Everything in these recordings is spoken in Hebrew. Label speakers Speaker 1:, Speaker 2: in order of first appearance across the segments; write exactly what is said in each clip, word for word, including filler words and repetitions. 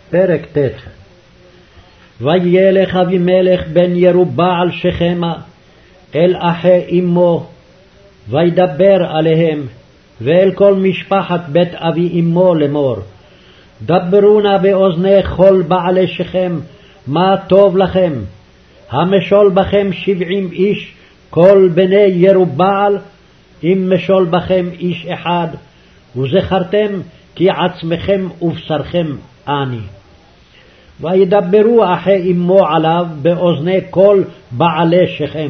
Speaker 1: פרק ט'. וילך אבימלך בן ירובעל שכמה אל אחי אמו, וידבר עליהם ואל כל משפחת בית אבי אמו לאמור, דברו נא באוזני כל בעלי שכם מה טוב לכם, המשול בכם שבעים איש כל בני ירובעל, אם משול בכם איש אחד, וזכרתם כי עצמכם ובשרכם אני. וידברו אחי אמו עליו באוזני כל בעלי שכם.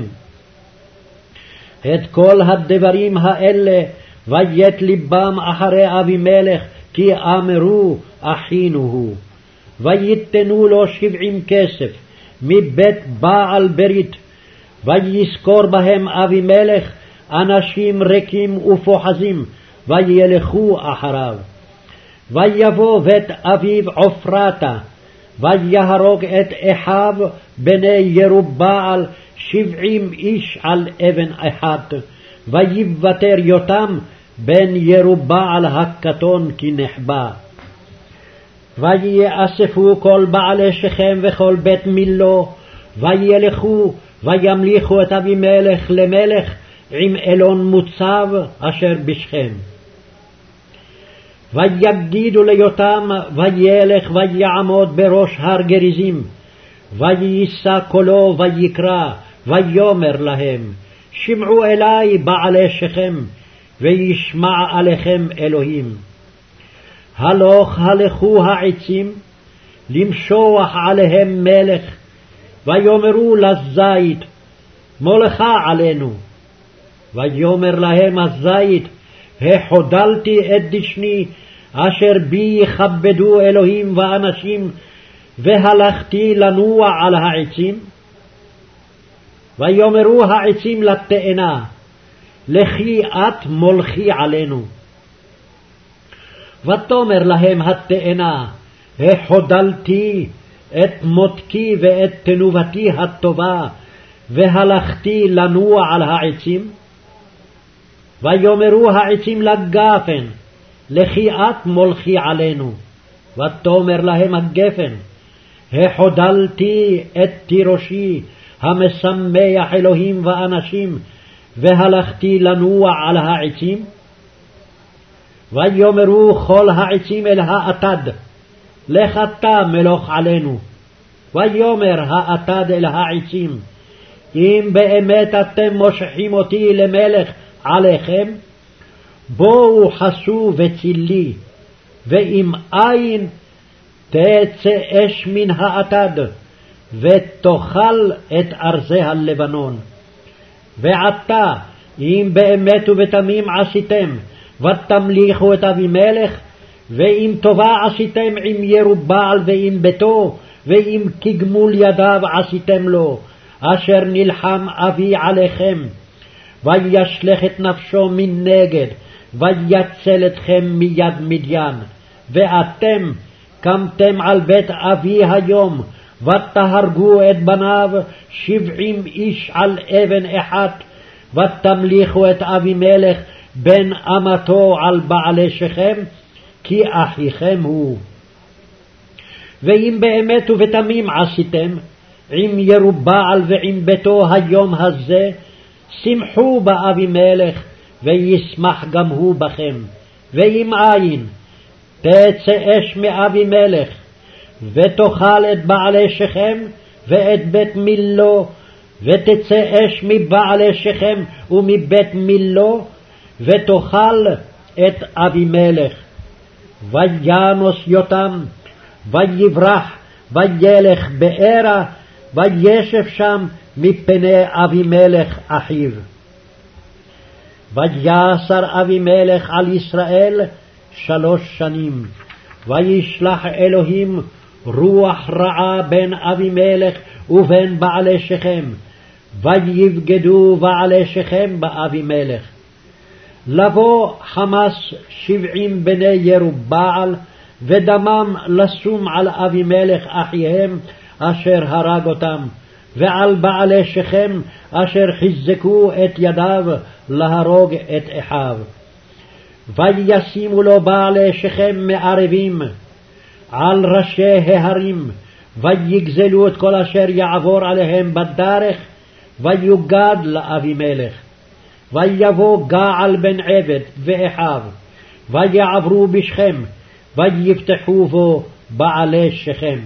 Speaker 1: את כל הדברים האלה ויית ליבם אחרי אבימלך, כי אמרו אחינו הוא. ויתנו לו שבעים כסף מבית בעל ברית, ויזכור בהם אבימלך אנשים ריקים ופוחזים, וילכו אחריו. ויבוא בית אביו עופרתה, ויהרוג את אחיו בני ירובעל שבעים איש על אבן אחת, ויוותר יותם בן ירובעל הקטון כי נחבא. ויאספו כל בעלי שכם וכל בית מילו, וילכו וימליכו את אבימלך למלך עם אלון מוצב אשר בשכם. ויגידו ליותם, וילך ויעמוד בראש הר גריזים, ויישא קולו ויקרא, ויאמר להם, שמעו אלי בעלי שכם, וישמע עליכם אלוהים. הלוך הלכו העצים, למשוח עליהם מלך, ויאמרו לזית, מולכה עלינו. ויאמר להם הזית, החודלתי את דשני, אשר בי יכבדו אלוהים ואנשים, והלכתי לנוע על העצים. ויאמרו העצים לתאנה, לכי את מולכי עלינו. ותאמר להם התאנה, החודלתי את מותקי ואת תנובתי הטובה, והלכתי לנוע על העצים. ויאמרו העצים לגפן, לכי את מולכי עלינו. ותאמר להם הגפן, החודלתי את תירושי המשמח אלוהים ואנשים, והלכתי לנוע על העצים. ויאמרו כל העצים אל האטד, לך אתה מלוך עלינו. ויאמר האטד אל העצים, אם באמת אתם מושכים אותי למלך עליכם, בואו חסו וצילי, ואם אין תצא אש מן האטד, ותאכל את ארזי הלבנון. ועתה, אם באמת ובתמים עשיתם, ותמליכו את אבימלך, ואם טובה עשיתם עם ירובעל ועם ביתו, ואם כגמול ידיו עשיתם לו, אשר נלחם אבי עליכם, וישלך את נפשו מנגד, ויצל אתכם מיד מדיין. ואתם קמתם על בית אבי היום, ותהרגו את בניו שבעים איש על אבן אחת, ותמליכו את אבימלך בן אמתו על בעלי שכם, כי אחיכם הוא. ואם באמת ובתמים עשיתם עם ירובעל ועם ביתו היום הזה, שמחו באבימלך, וישמח גם הוא בכם. ואם אין, תצא אש מאבימלך, ותאכל את בעלי שכם ואת בית מילו, ותצא אש מבעלי שכם ומבית מילו, ותאכל את אבימלך. וינוס יותם, ויברח, וילך בארה, וישב שם מפני אבימלך אחיו. ויסר אבימלך על ישראל שלוש שנים, וישלח אלוהים רוח רעה בין אבימלך ובין בעלי שכם, ויבגדו בעלי שכם באבימלך. לבוא חמס שבעים בני ירובעל, ודמם לשום על אבימלך אחיהם אשר הרג אותם, ועל בעלי שכם אשר חיזקו את ידיו להרוג את אחיו. וישימו לו בעלי שכם מערבים, על ראשי ההרים, ויגזלו את כל אשר יעבור עליהם בדרך, ויוגד לאבימלך. ויבוא געל בן עבד ואחיו, ויעברו בשכם, ויפתחו בו בעלי שכם.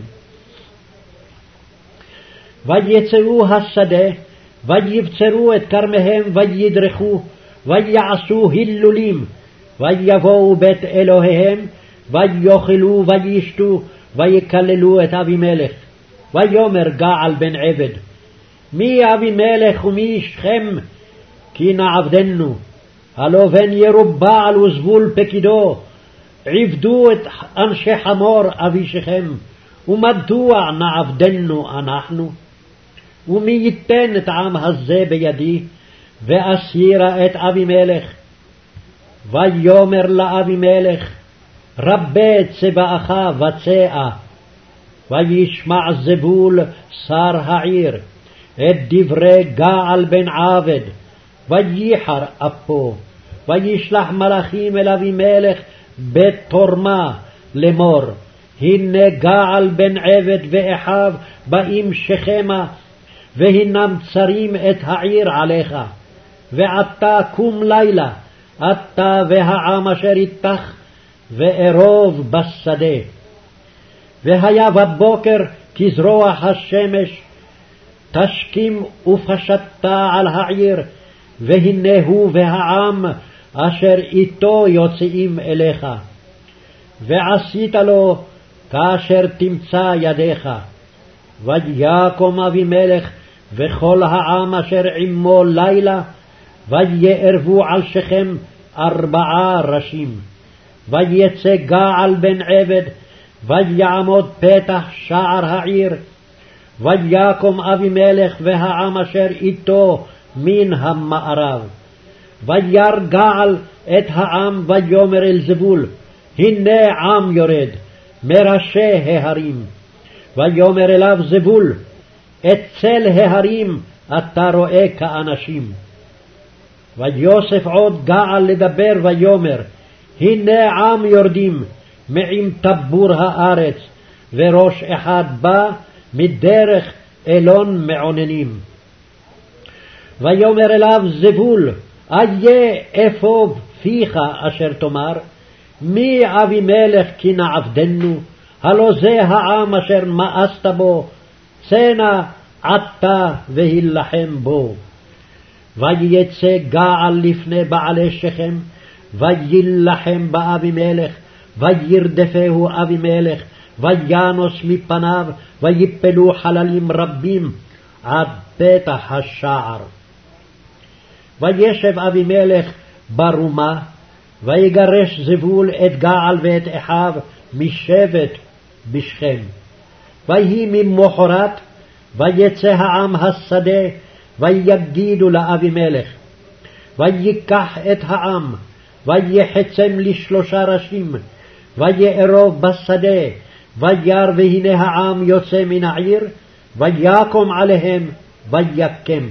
Speaker 1: ויצאו השדה, ויבצרו את כרמיהם, וידרכו, ויעשו הילולים, ויבואו בית אלוהיהם, ויאכלו וישתו, ויקללו את אבימלך. ויאמר געל בן עבד, מי אבימלך ומי שכם, כי נעבדנו? הלא בן ירובעל וזבול פקידו, עבדו את אנשי חמור אבי שכם, ומדוע נעבדנו אנחנו? ומי ייתן את העם הזה בידי, ואסירה את אבימלך? ויאמר לאבימלך, רבה צבאך וצאה. וישמע זבול שר העיר את דברי געל בן עבד, וייחר אפו, וישלח מלאכים אל אבימלך בתורמה לאמור, הנה געל בן עבד ואחיו באים שכמה, והנם צרים את העיר עליך. ועתה קום לילה, אתה והעם אשר איתך, וארוב בשדה. והיה בבוקר כזרוח השמש, תשכים ופשטה על העיר, והנה הוא והעם אשר איתו יוצאים אליך. ועשית לו כאשר תמצא ידיך. ויקום אבימלך וכל העם אשר עמו לילה, ויערבו על שכם ארבעה ראשים. ויצא געל בן עבד, ויעמוד פתח שער העיר. ויקום אבימלך והעם אשר איתו מן המערב. וירא געל את העם, ויאמר אל זבול, הנה עם יורד מראשי ההרים. ויאמר אליו זבול, את צל ההרים אתה רואה כאנשים. ויוסף עוד געל לדבר, ויאמר, הנה עם יורדים מעם טבור הארץ, וראש אחד בא מדרך אלון מעוננים. ויאמר אליו זבול, איה אפוב פיך אשר תאמר, מי אבימלך כי נעבדנו? הלא זה העם אשר מאסת בו, צאנה עתה והילחם בו. ויצא געל לפני בעלי שכם, ויילחם באבימלך, וירדפהו אבימלך, וינוס מפניו, ויפלו חללים רבים עד פתח השער. וישב אבימלך ברומה, ויגרש זבול את געל ואת אחיו משבט בשכם. ויהי ממחרת, ויצא העם השדה, ויגידו לאבימלך. ויקח את העם, ויחצם לשלושה ראשים, ויערוב בשדה, וירא והנה העם יוצא מן העיר, ויקום עליהם, ויקם.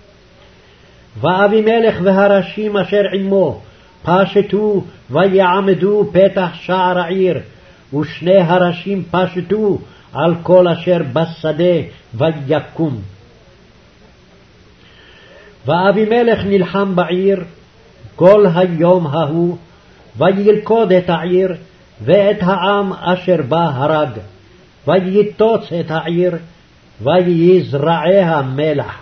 Speaker 1: ואבימלך והראשים אשר עמו פשטו, ויעמדו פתח שער העיר, ושני הראשים פשטו על כל אשר בשדה, ויקום. ואבימלך נלחם בעיר כל היום ההוא, וילכוד את העיר, ואת העם אשר בה הרג, ויתוץ את העיר, ויזרעיה מלח.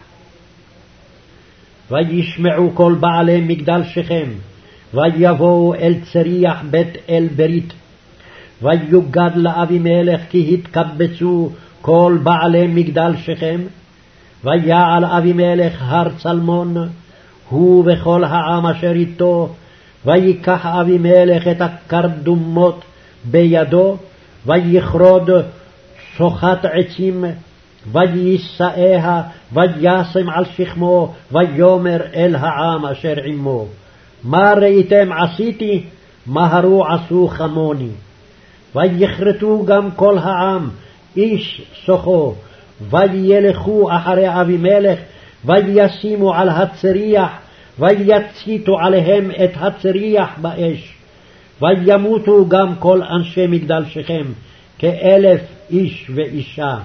Speaker 1: וישמעו כל בעלי מגדל שכם, ויבואו אל צריח בית אל ברית. ויוגד לאבימלך כי התקבצו כל בעלי מגדל שכם. ויעל אבימלך הר צלמון, הוא וכל העם אשר איתו. ויקח אבימלך את הקרדומות בידו, ויכרוד שוחת עצים, ויישאיה, וישם על שכמו, ויאמר אל העם אשר עמו, מה ראיתם עשיתי? מהרו עשו כמוני. ויכרתו גם כל העם, איש סוחו, וילכו אחרי אבימלך, וישימו על הצריח, ויציתו עליהם את הצריח באש. וימותו גם כל אנשי מגדל שכם, כאלף איש ואישה.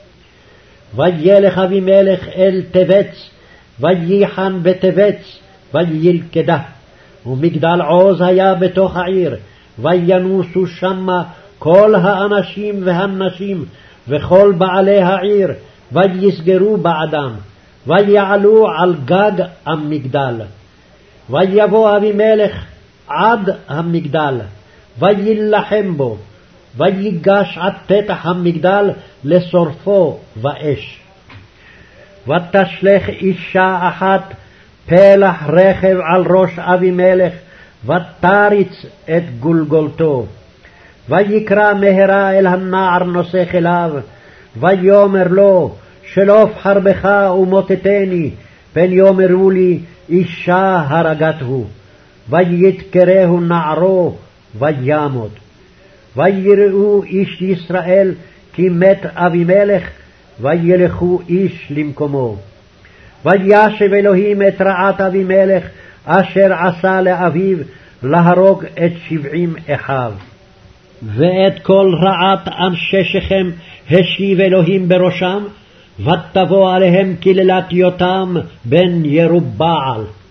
Speaker 1: וילך אבימלך אל תבץ, וייחן בתבץ, וילכדה. ומגדל עוז היה בתוך העיר, וינוסו שמה כל האנשים והנשים, וכל בעלי העיר, ויסגרו בעדם, ויעלו על גג המגדל. ויבוא אבימלך עד המגדל, וילחם בו, ויגש עד פתח המגדל לשורפו באש. ותשלך אישה אחת פלח רכב על ראש אבימלך, ותריץ את גולגולתו. ויקרא מהרה אל הנער נושא כליו, ויאמר לו, שלוף חרבך ומוטטני, פן יאמרו לי, אישה הרגתהו. ויתקרהו נערו, וימות. ויראו איש ישראל כי מת אבימלך, וילכו איש למקומו. וישב אלוהים את רעת אבימלך, אשר עשה לאביו, להרוג את שבעים אחיו. ואת כל רעת אנשי שכם השיב אלוהים בראשם, ותבוא עליהם קללת יותם בן ירובעל.